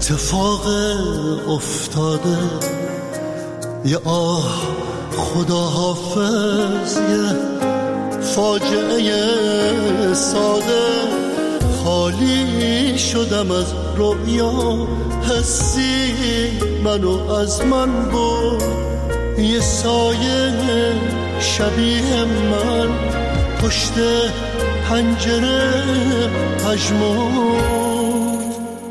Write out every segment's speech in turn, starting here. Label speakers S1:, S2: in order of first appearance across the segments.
S1: اتفاق افتاده، یه آه خدا حافظ، یه فاجعه ساده. خالی شدم از رویا، حسی منو از من برد. یه سایه شبیه من پشت پنجره پژمرد.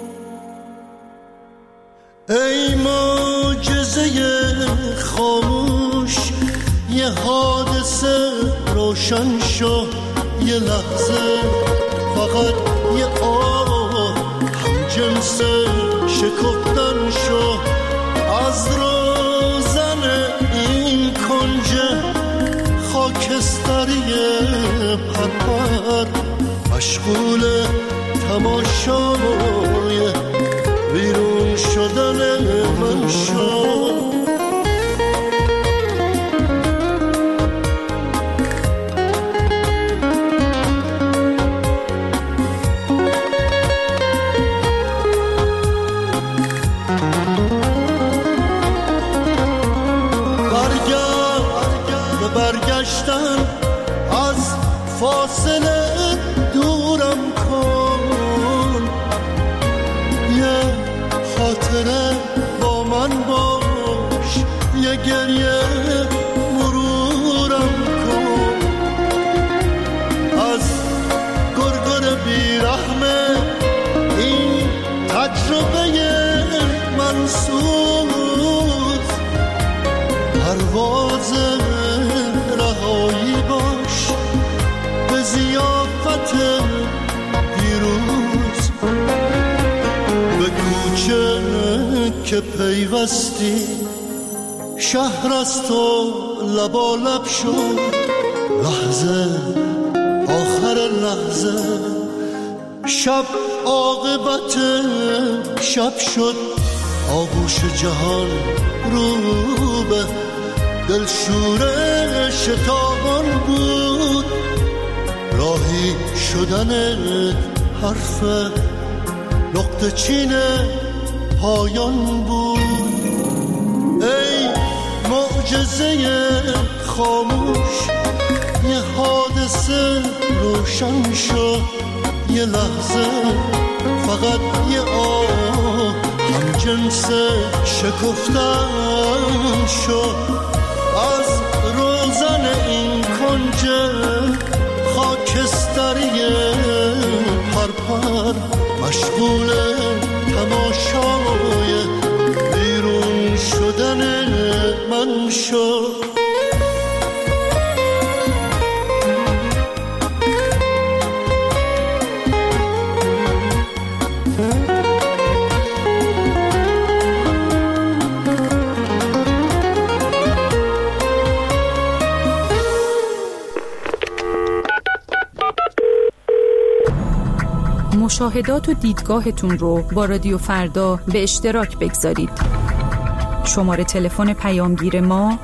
S1: ای معجزه خاموش، یه حادثه روشن شو. یه لحظه فقط یه آه همجنس شکفتن شو. از روزن این کنج خاکستری پرپر، مشغول تماشای بیرون شدن من شو. برگشتن از فاصله دورم کن، یه خاطره با من باش، یه گریه مرورم کن. از گرگر بیرحمه این تجربه منسوز، پرواز رهایی باش به ضیافت دیروز. به کوچه که پیوستی شهر از تو لبالب شد. لحظه آخر لحظه شب عاقبت شب شد. آغوش جهان رو به دلشوره شتابان بود. راهی شدن حرف نقطه چین پایان بود. ای معجزه خاموش، یه حادثه روشن شد. یه لحظه فقط یه آه همجنس شکفتن شد. از روزن این کنج خاکستری پرپر، مشغول تماشای بیرون شدن من شد.
S2: مشاهدات و دیدگاهتون رو با رادیو فردا به اشتراک بگذارید. شماره تلفن پیامگیر ما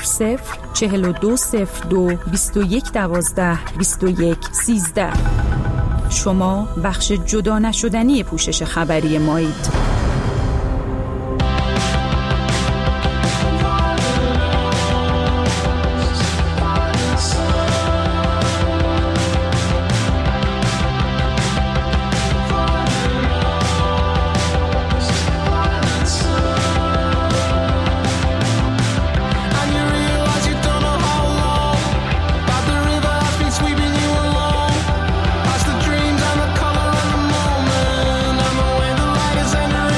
S2: 004202 2112 2113. شما بخش جدا نشدنی پوشش خبری مایید.
S3: Dreams and the color and the moment, I'm away the light is entering.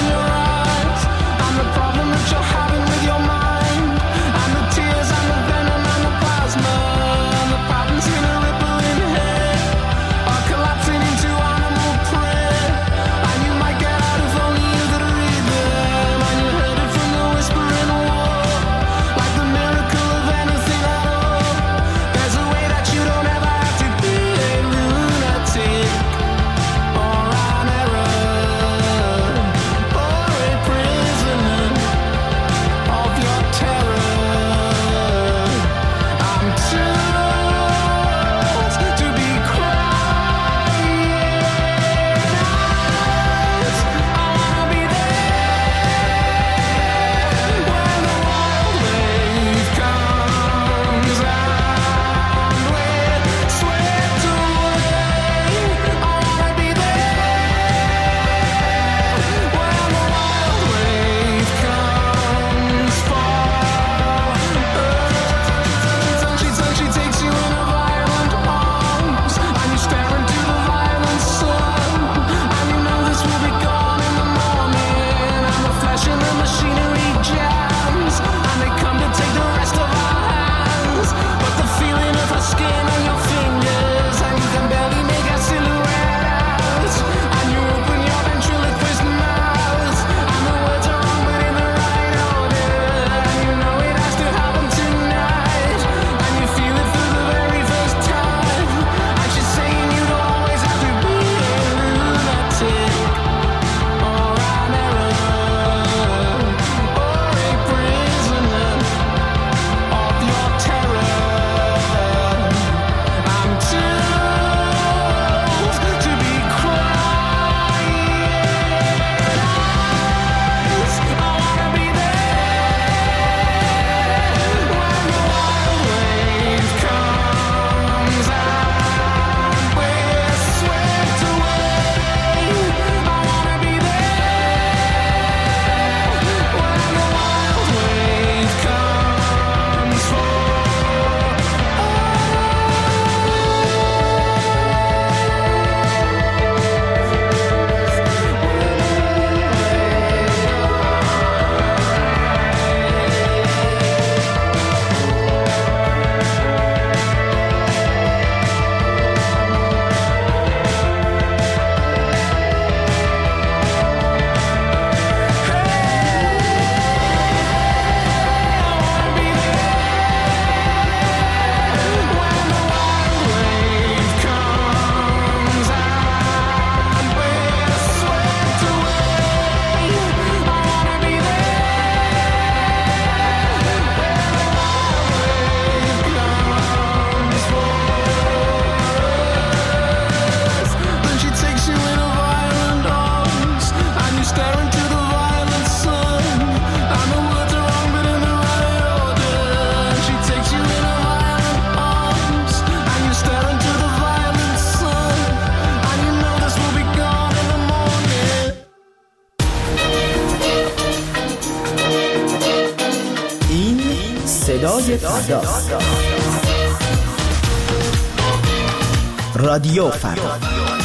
S3: صدای فردا. رادیو فردا.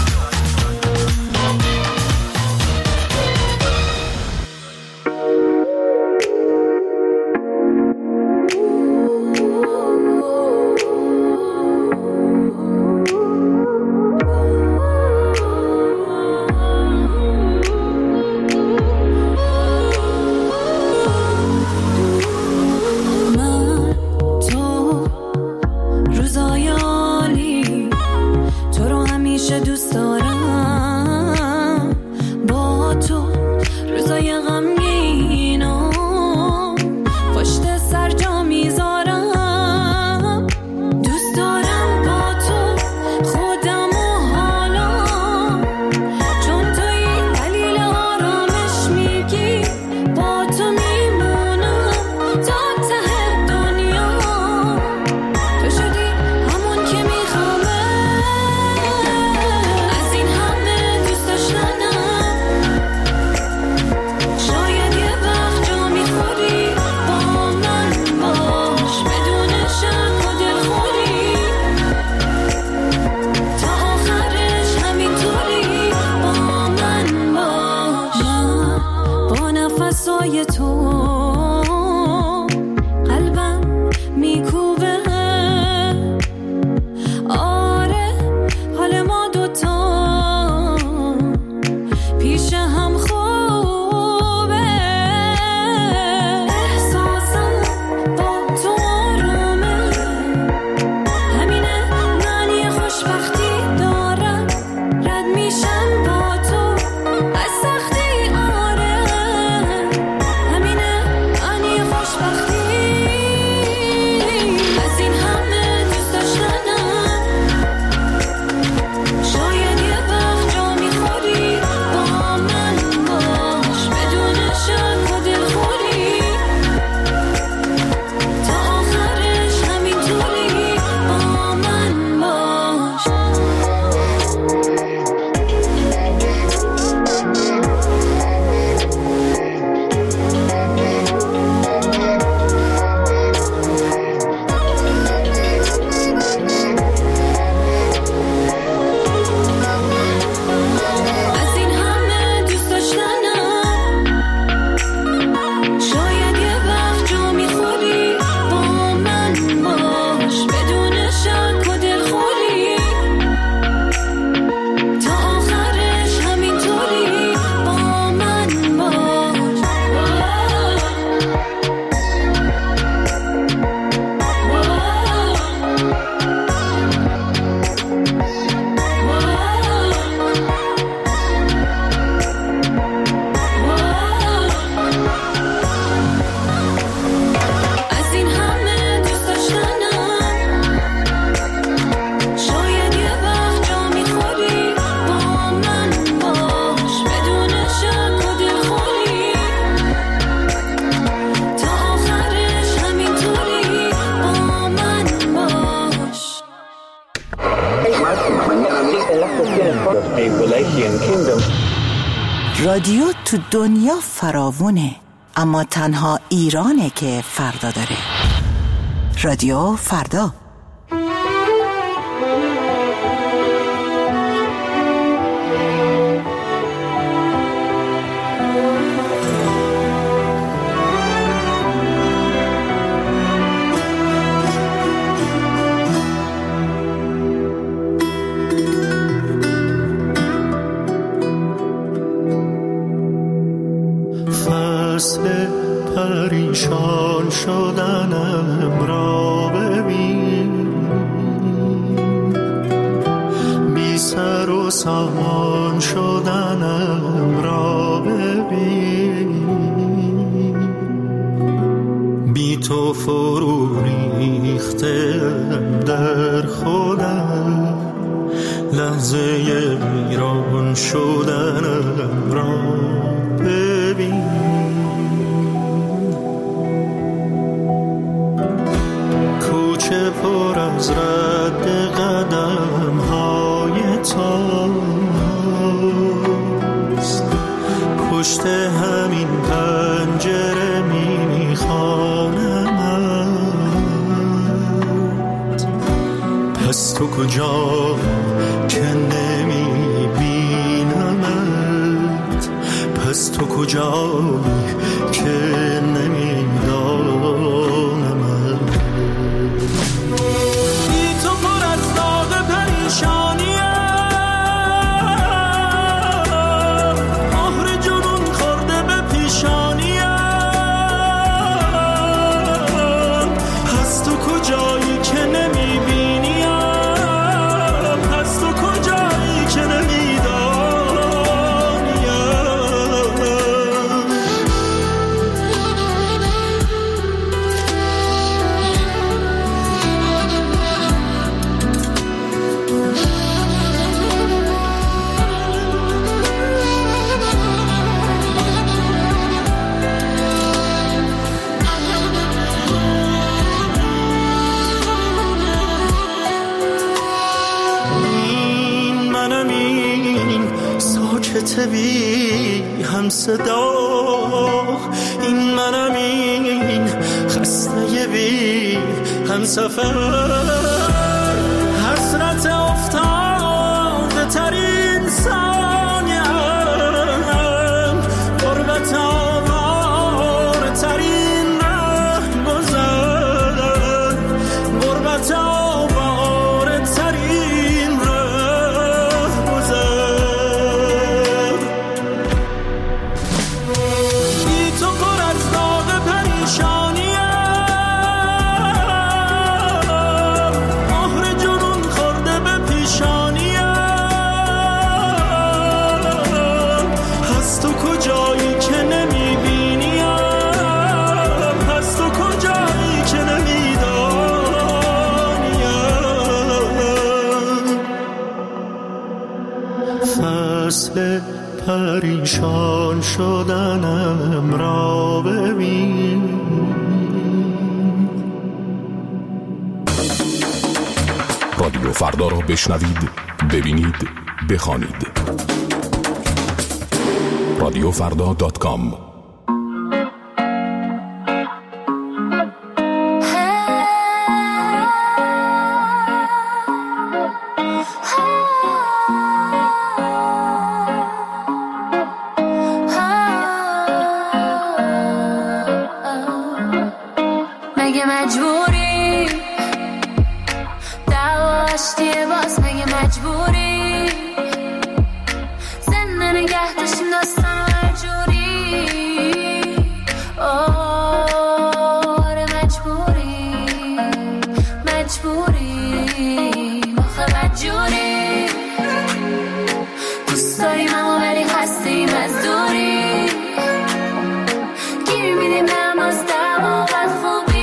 S4: رادیو تو دنیا فراوونه، اما تنها ایرانه که فردا داره. رادیو فردا.
S1: پریشان شدنم را ببین، بی سر و سامان شدنم را ببین، بی تو فرو ریختم در خودم، لحظه ویران شدنم را ببین. کوچه پر از رد قدم های تاست، پشت همین پنجره میخوانم تو کجا که نمیبینمت، پس تو کجایی که نمیدانمت. بی تو پر از داغ پریشانیم، مهر جنون خورده به پیشانیم، پس تو کجایی که نمیبینیم، پس تو کجایی که بی هم صدا، این منم، این خسته بی هم سفر، حسرت افتاده ترین ثانیم، غربت آوار ترین رهگذر، غربت آوار ترین رهگذر. فصل پریشان شدنم را ببین،
S3: رادیو فردا را بشنوید، ببینید، بخوانید. رادیوفردا.com.
S5: مگه مجبوری دعواشتیه باز، مگه مجبوری زنده نگه داشتیم داستان هر جوری، آره مجبوری آخه بدجوری، دوست داریم اما ولی خستیم از دوری، گیر میدیم به هم از دم و بدخوبی،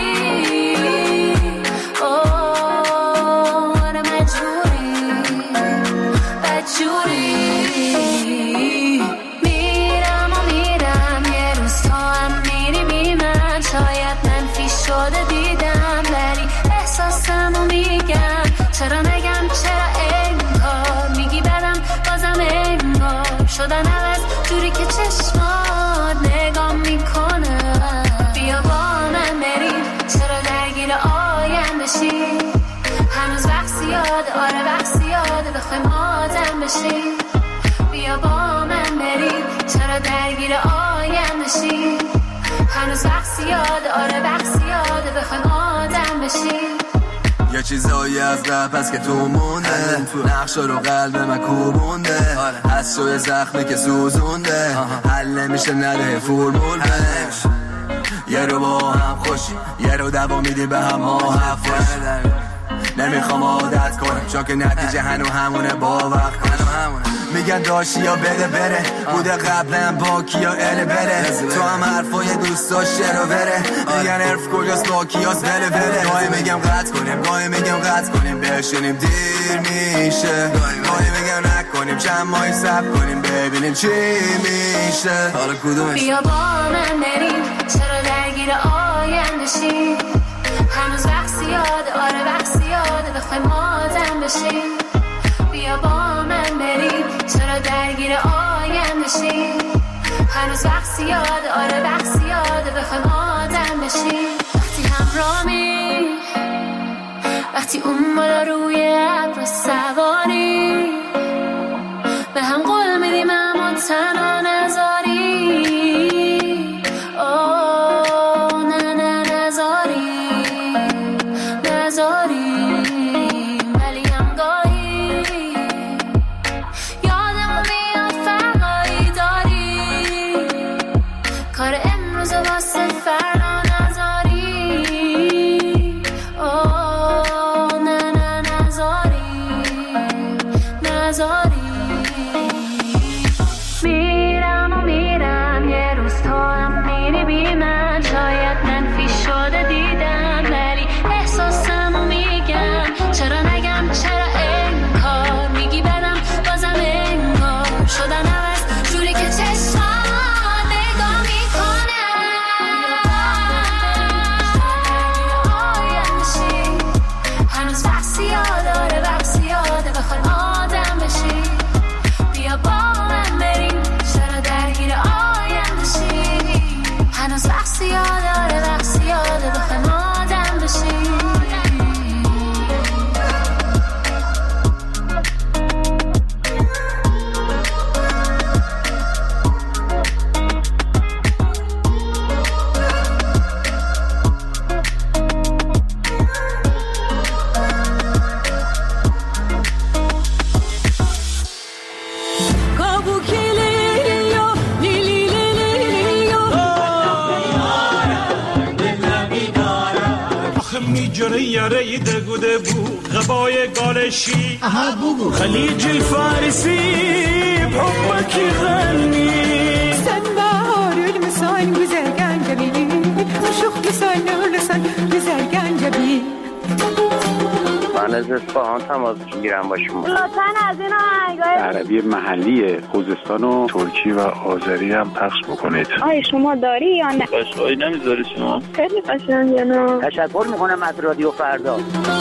S5: میرم یه روز تا هم میری بی من، شاید منفی شده دیدم ولی احساسمو میگم، چرا نگم چرا انگار میگی بدم بازم انگار شدن عوض جوری که چشمات نگاه میکنه. بیا با من بریم، چرا درگیر آینده شی، هنوز وقت زیاده، آره وقت زیاده بخوایم آدم بشیم. بیا با من بریم، چرا درگیر آینده شی، هنوز وقت زیاده، آره وقت زیاده بخوایم آدم بشیم.
S6: یه چیزایی از قبل هست که تو مونده، نقشا رو قلب من کوبونده، از شوی زخمی که سوزونده، حل نمیشه نده فرمول بنش، یه رو با هم خوشی، یه رو دوا میدی به هم ما حفظ، نمیخوام عادت کنم چون که نتیجه هنو همونه، با وقت کنم میگن داشتی یا بده بره، بوده قبلا با کیا اله بره، تو هم حرفای دوست داشته رو بره، میگن حرف کجاست با کیاس بله بره، گاهی میگم قطع کنیم، گاهی میگم قطع کنیم بشینیم دیر میشه، گاهی میگم نکنیم چند ماهی صبر کنیم ببینیم چی میشه، حالا کدومش؟
S5: بیا با من بریم، چرا درگیر آینده شیم، هنوز وقت زیاده، آره وقت زیاده بخوایم آدم بشیم. بیا با من بریم، چرا درگیر آینده شیم، هنوز وقت زیاده، آره وقت زیاده بخوایم آدم بشیم. وقتی همرامی، وقتی اون بالا روی
S1: جنو یاره دگوده بو غبای گالشی خلیج الفارسی بحبك غني
S7: سنبار المسان güzel gencebi شوخ لسان güzel gencebi
S8: من از اصفهان تماس میگیرم با شما.
S9: لطفاً از این آهنگای
S10: عربی محلی خوزستان و ترکی و آذری هم پخش بکنید.
S9: آیا شما داری یا نه؟
S8: قشنگی نمیذاری شما؟
S9: خیلی قشنگه نه.
S8: تشکر میکنم از رادیو فردا.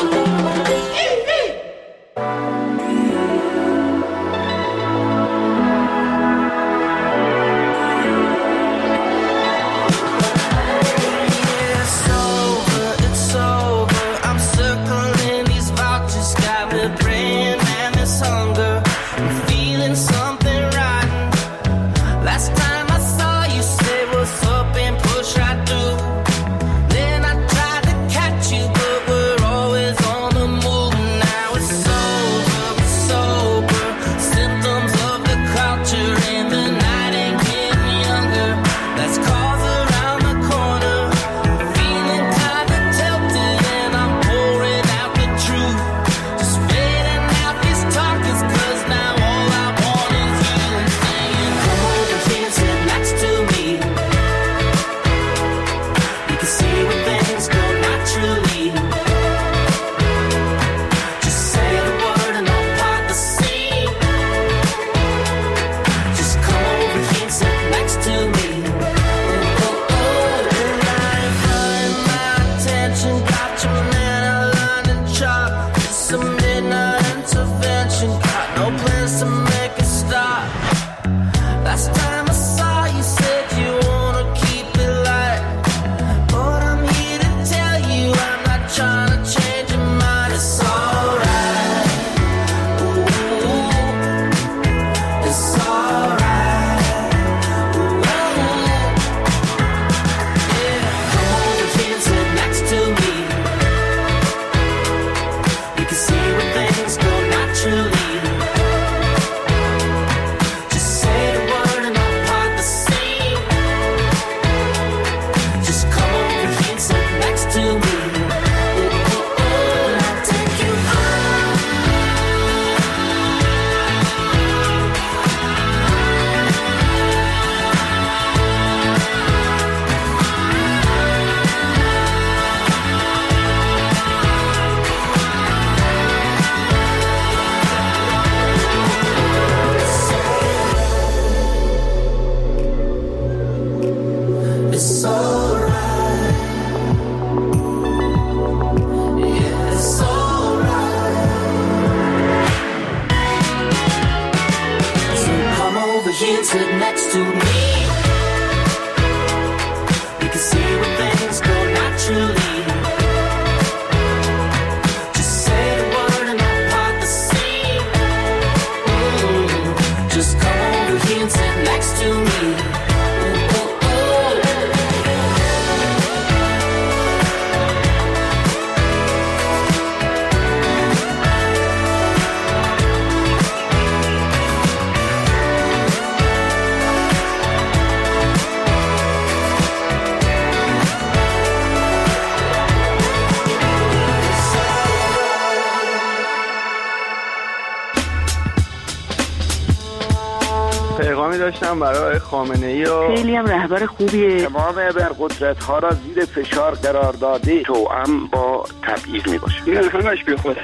S10: پیغامی داشتم برای خامنه‌ای و
S8: خیلی هم رهبر خوبیه. تمام ابرقدرت ها را زیر فشار قرار داده توأم با تبعیض میباشه. این همش بیخوده.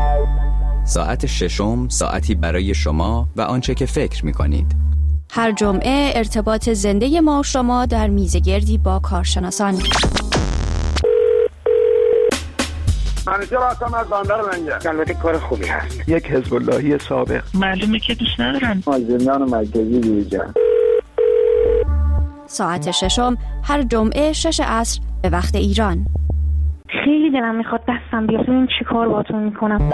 S11: ساعت ششم ساعتی برای شما و آنچه که فکر میکنید.
S12: هر جمعه ارتباط زنده ما و شما در میزگردی با کارشناسان.
S10: منیجر هستم از بندر منگه.
S8: البته کار خوبی هست.
S10: یک حزب اللهی سابق.
S13: معلومه که دوست ندارن.
S8: زندان مرکزی دیجا.
S12: ساعت ششم هر جمعه 6 عصر به وقت ایران.
S9: خیلی دلم میخواد دستم بیاد ببین چی کار باهاتون میکنم.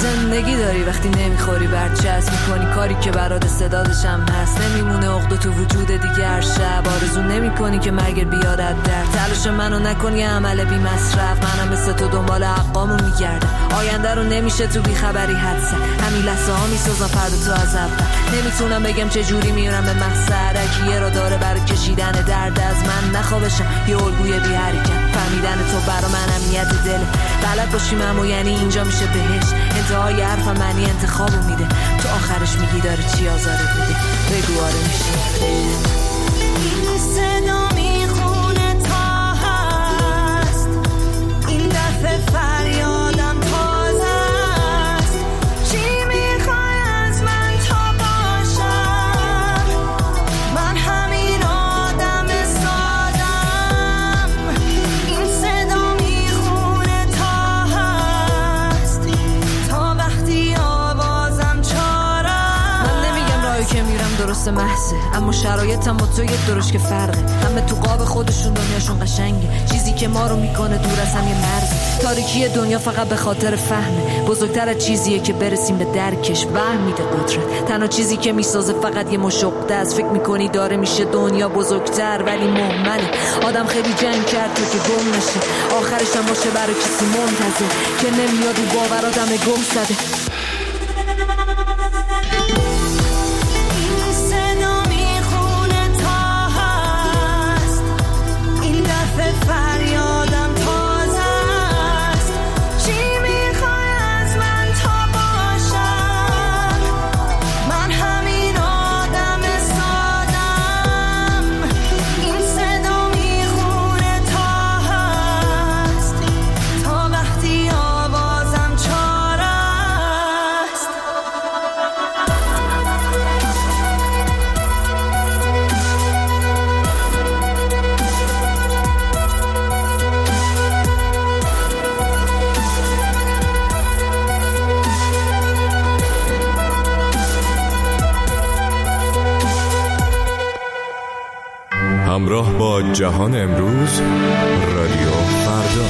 S13: زندگی داری وقتی نمیخوری برچسب میکنی کاری که برات استعدادشم هست. نمیمونه عقده تو وجود دیگه هر شب آرزو نمیکنی که مرگ بیارت در تلاش منو نکنی عمل بی مصرف. منم مثل تو دنبال حقامو میگردم آینده رو نمیشه تو بیخبری حدس. همین لحظه ها میسازم فردا تو از اول. نمیتونم بگم چه جوری میرم به مقصد. کیه را داره برای کشیدن درد از من نخوابشم یه الگوی بی حرکت. فهمیدن تو برا من امنیت دله. بلد باشیم اما یعنی اینجا میشه بهش. انتهای حرف منی انتخابو میده. تو آخرش میگی داره چی آزارت میده. بگو آره میشه.
S14: این صدا میخونه تا هست. این دفعه فریادم تازه است. چی میخوای از من تا باشم؟ من همین آدم سادم. این صدا میخونه تا هست تا وقتی آوازم چارم.
S13: من نمیگم راهی که میرم درست محضه اما شرایطم با تو یه درش که فرقه. همه تو قاب خودشون دنیاشون قشنگه. چیزی که ما رو میکنه دور از هم یه مرز. تاریکی دنیا فقط به خاطر فهمه. بزرگتر از چیزیه که برسیم به درکش. وهم میده قدرت. تنها چیزی که میسازه فقط یه مشقه است. فکر میکنی داره میشه دنیا بزرگتر ولی مهمله. آدم خیلی جنگ کرد تو که گم نشه. آخرش هم باشه برای کسی منتظر که نمیاد و باور آدم گم زده.
S14: فریادم تازه است. چی میخوای از من تا باشم؟ من همین آدم سادم. این صدا میخونه تا هست تا وقتی آوازم چاره است.
S15: همراه با جهان امروز رادیو فردا.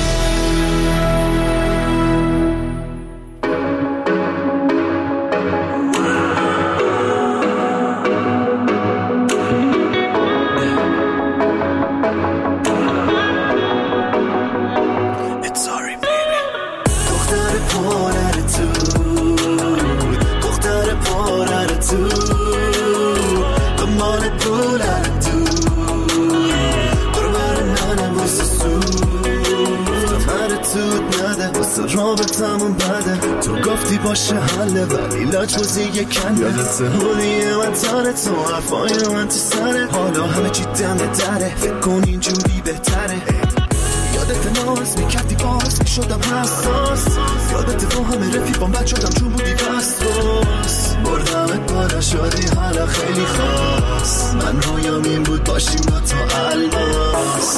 S16: رابطمون بده تو گفتی باشه حله ولی لاجبازی یه کنده. یادت هونیه من تاره تو حرفای من تو سره. حالا همه چی دم دره فکر کن اینجوری بهتره. یادت ناز میکردی باز میشدم حساس. یادت تو همه رفیقام بد شدم چون بودی وسواس. بردمت بالا شدی حالا خیلی خاص. من رویام این بود باشیم با تو الماس.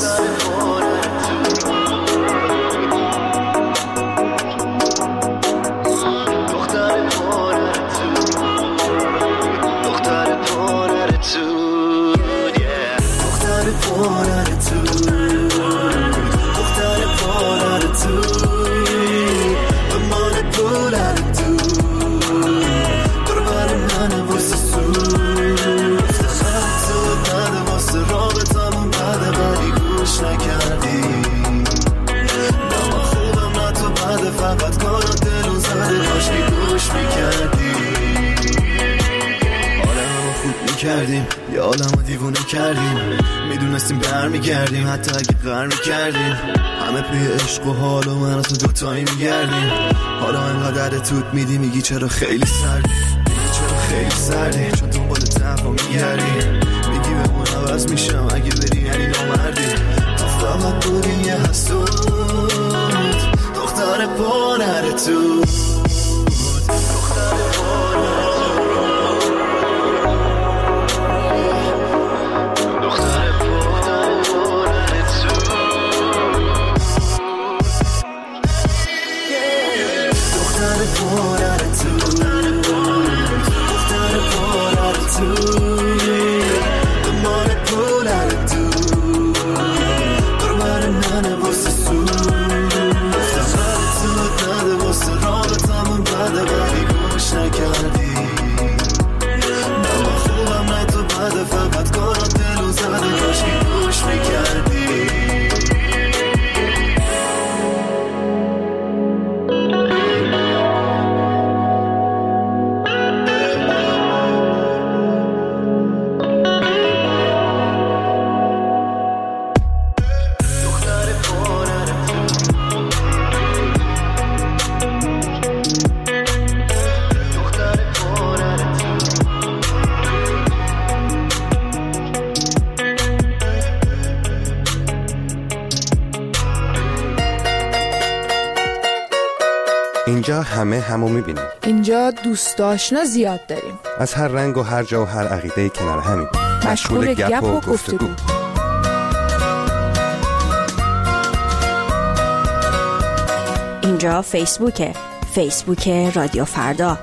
S16: فقط کارا دلو زده کاش که گوش میکردی. حالمو خوب میکردیم یا عالمو دیوونه کردیم. میدونستیم برمیگردیم حتی اگه غر میکردیم. همه پی عشق و حال و من تو دوتایی میگردیم. حالا انقدر توت میدی میگی چرا خیلی سردی. میگی چرا خیلی سردی چون دنبال دفعه میگردی. میگی بمون عوض میشم اگه بری یعنی نامردی. تو فقط بودی یه حسود دختر پانر تو. رابطم
S17: اینجا همه همو میبینیم.
S18: اینجا دوست آشنا زیاد داریم.
S17: از هر رنگ و هر جا و هر عقیده کنار همین.
S18: مشغول گپ و گفتگو.
S12: اینجا فیسبوکه. فیسبوک رادیو فردا.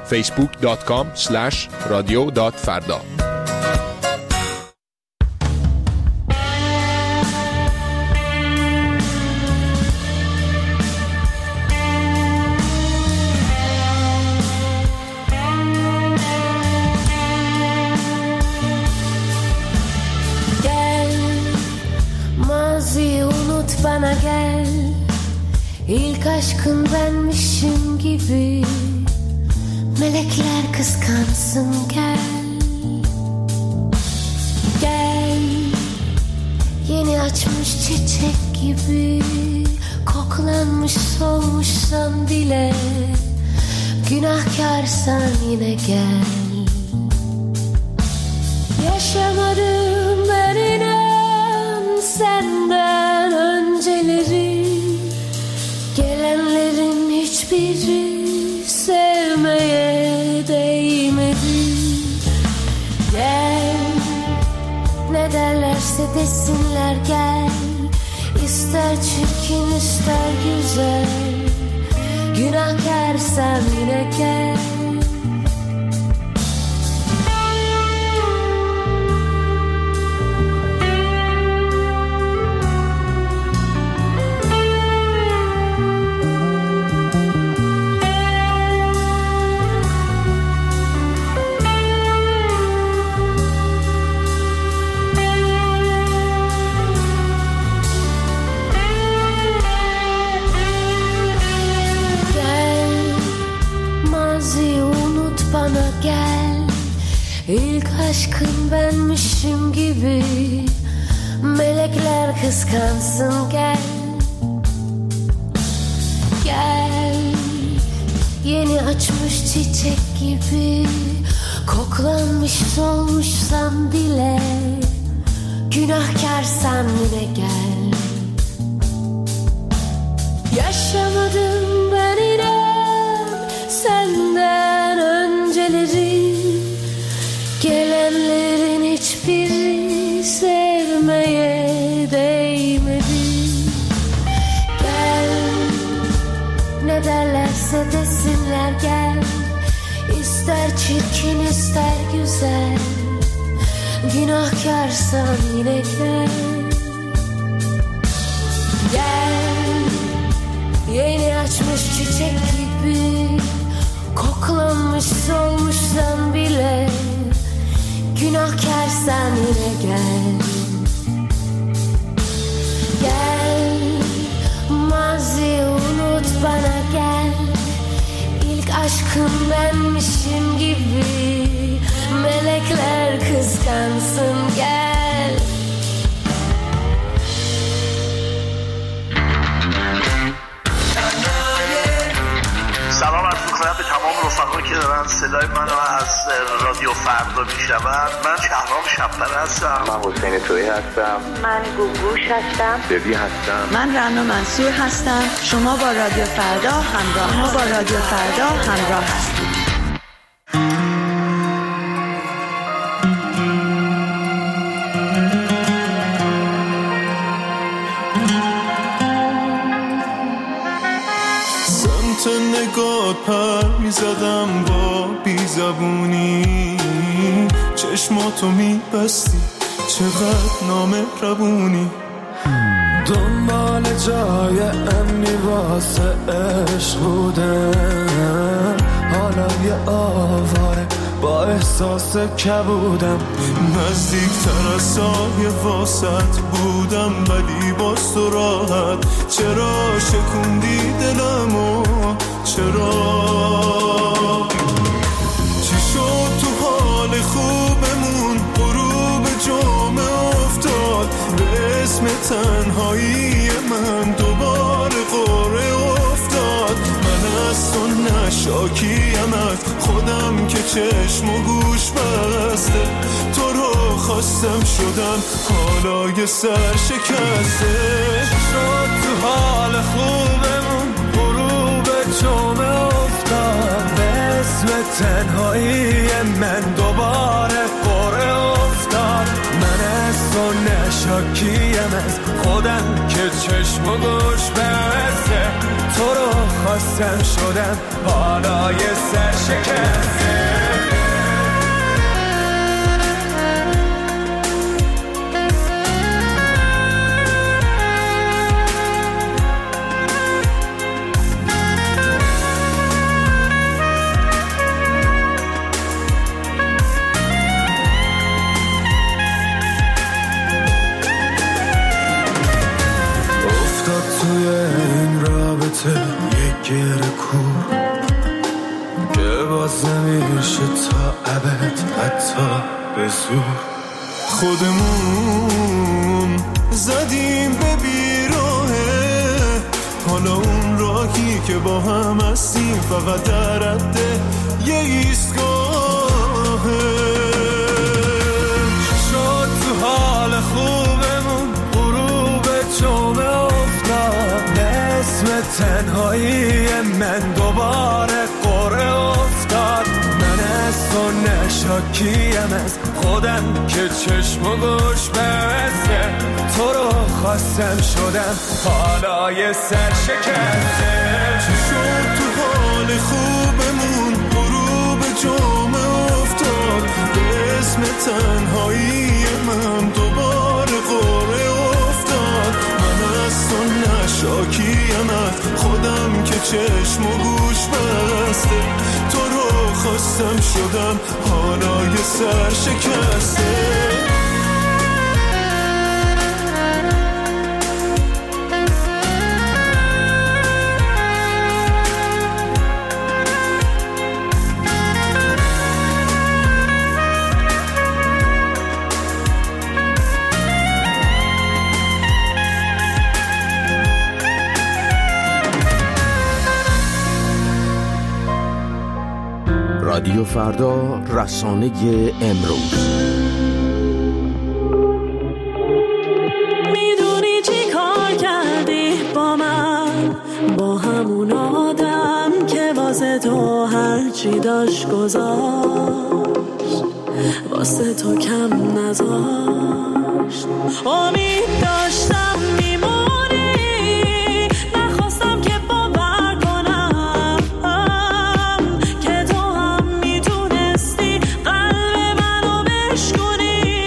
S15: facebook.com/radio.farda.
S5: Bana gel, ilk aşkın benmişim gibi. Melekler kıskansın gel. Gel, yeni açmış çiçek gibi. Koklanmış solmuşsan bile. Günahkarsan yine gel. Yaşamadım ben inan senden önceleri. Gelenlerin hiçbiri sevmeye değmedi. Gel, ne derlerse desinler gel. İster çirkin ister güzel. Günahkarsan yine gel. İlk aşkın benmişim gibi. Melekler kıskansın gel. Gel, yeni açmış çiçek gibi. Koklanmış solmuşsan bile. Günahkarsan yine gel. Yaşamadım ben inan senden önceleri. Gelenlerin hiçbiri sevmeye değmedi. Gel, ne derlerse desinler gel. İster çirkin ister güzel. Günahkarsan yine gel. Gel, yeni açmış çiçek gibi. Koklanmış solmuşsan bile. Günahkarsan yine gel. Gel, mazi unut bana gel. İlk aşkım benmişim gibi. Melekler kıskansın gel.
S19: سلام عرض می‌کنم به تمام رفقایی که دارن صدای منو از رادیو فردا میشنون. من شهرام شب‌پر هستم.
S10: من حسین تویی هستم.
S9: من گوگوش هستم.
S10: ببی هستم.
S20: من رنا منصور هستم. شما با رادیو فردا همراه هستید.
S1: نگات پر میزدم با بیزبونی. چشماتو میبستی چقدر نامهربونی. دنبال جای امنی واسه عشق بودم. حالا یه آواره با احساس کبودم. نزدیکتر از سایه واسط بودم ولی باز تو راحت. چرا شکوندی دلمو چرا؟ چی شد تو حال خوبمون غروب جمعه افتاد. به اسم تنهایی من دوباره قره افتاد. من از تو نشاکیم از خودم که چشم و گوش بسته. تو رو خواستم شدم حالا یه سر شکسته. شد تو حال خوبمون غروب جمعه افتاد. اسم تنهایی من دوباره قره افتاد. من از تو نشاکیم از خودم که چشم و گوش بسته، تو رو خواستم شدم حالا یه سرشکسته. توی این رابطه یک گره کور که باز نمیشه تا ابد حتی به زور. خودمون زدیم به بیراهه، حالا اون راهی که با هم هستیم فقط در حد یه ایستگاهه. شد تو حال خوبمون غروب جمعه افتاد، اسم تنهایی من دوباره قره افتاد. من از تو نشاکیم از خودم که چشم و گوش بسته، تو رو خواستم شدم حالا یه سرشکسته. چی شد تو حال خوبمون غروب جمعه افتاد، به اسم تنهایی من دوباره قره افتاد. من از تو نشاکیم از خودم که چشم و گوش بسته، تو رو خواستم شدم حالا یه سرشکسته.
S21: رادیو فردا، رسانه امروز.
S14: میدونی چی کار کردی با من، با همون آدم که واسه تو هرچی داشت گذاشت، واسه تو کم نذاشت. امید داشتم میمونی، نخواستم که باور کنم که تو هم میتونستی قلب منو بشکنی.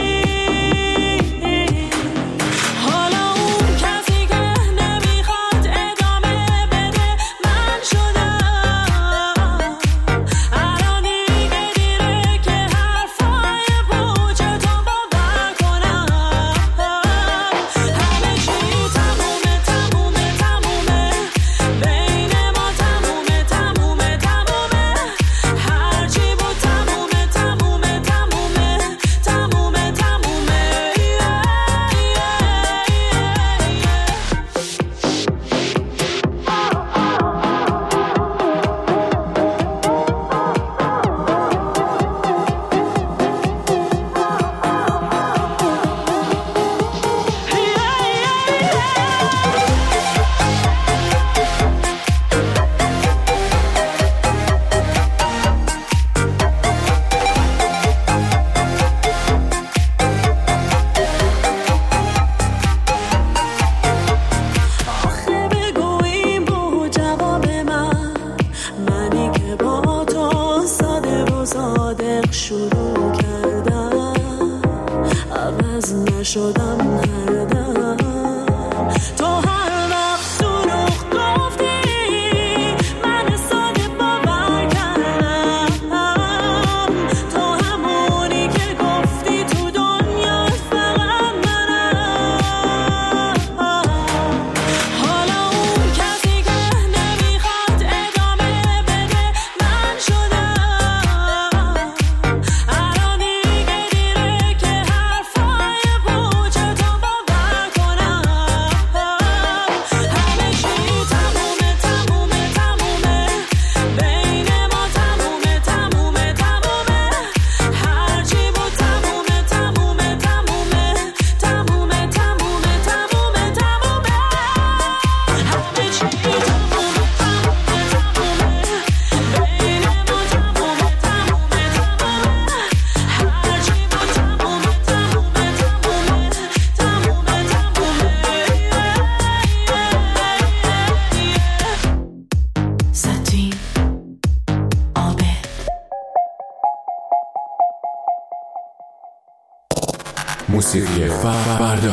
S14: حالا اون کسی که نمیخواد ادامه بده من شدم. الان دیگه دیره که حرفای پوچ تو باور کنم. همه چی تمومه تمومه تمومه، بین ما تمومه تمومه تمومه، هرچی بود تمومه تمومه تمومه تمومه تمومه. آخه بگو این بود جواب من، منی که با تو ساده و صادق شروع کردم، عوض نشدم هر دم. تو هر وقت دروغ گفتی من ساده باور کردم، تو همونی که گفتی تو دنیا فقط منم. حالا اون کسی که نمیخواد ادامه بده من شدم. الان دیگه دیره که حرفای پوچ تو باور
S3: موسیقی فردا.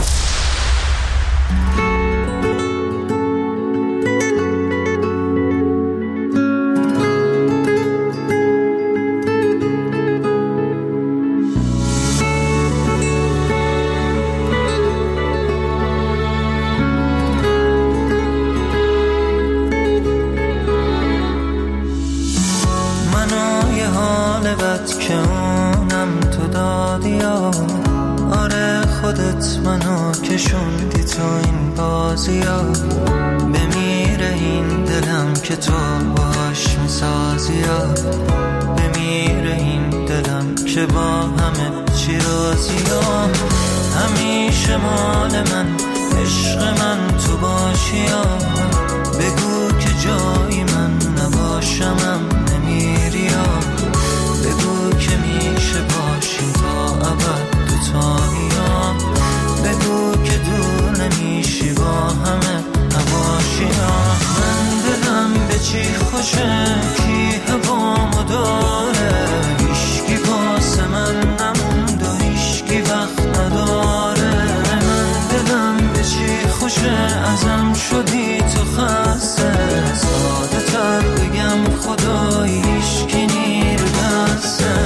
S2: کشوندی تو این بازیا، بمیره این دلم که تو باش میسازیا، بمیره این دلم که با همه چی راضیا، همیشه مال من عشق من تو باشیا، بگو که جایی من نباشمم نمیریا، بگو که میشه باشیم تا ابد دوتاییام، بگو که دور نمیشی با همه نباشیا. من دلم به چی خوشه کی هوامو داره، هیشکی واسه من نموند و هیشکی وقت نداره. من دلم به چی خوشه ازم شدی تو خسته، ساده تر بگم خدایی هیشکی نیر دسته.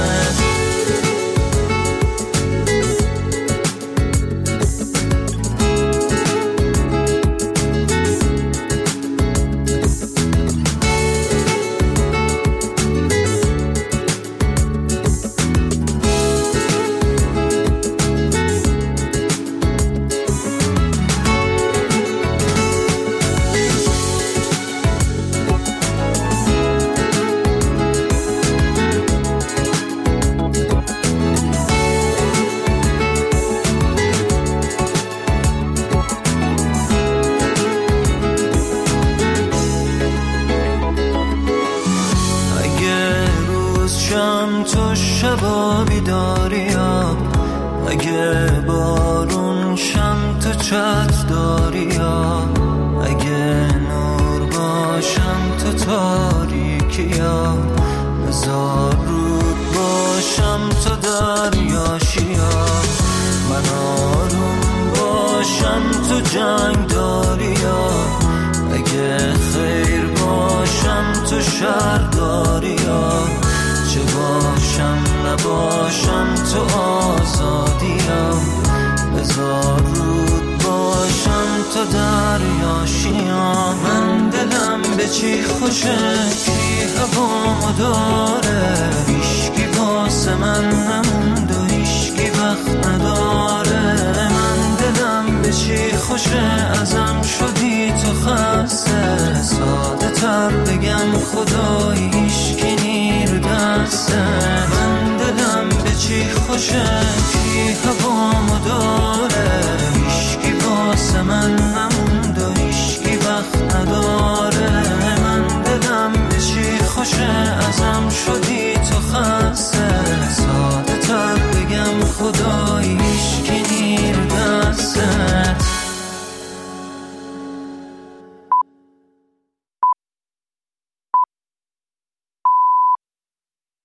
S2: تو شبا بیداریا، اگه بارون شم تو چت داریا، اگه نور باشم تو تاریکیا، بذار رود باشم تو دریاشیا، من آروم باشم تو جنگ داریا، اگه خیر باشم تو شر داریا، چه باشم نباشم تو آزادیم، بذار رود باشم تو دریاشیام. من دلم به چی خوشه کی هوامو داره، هیشکی واسه من نموند و هیشکی وقت نداره. من دلم به چی خوشه ازم شدی تو خسته، ساده تر بگم خدایی هیشکی نیر دسته.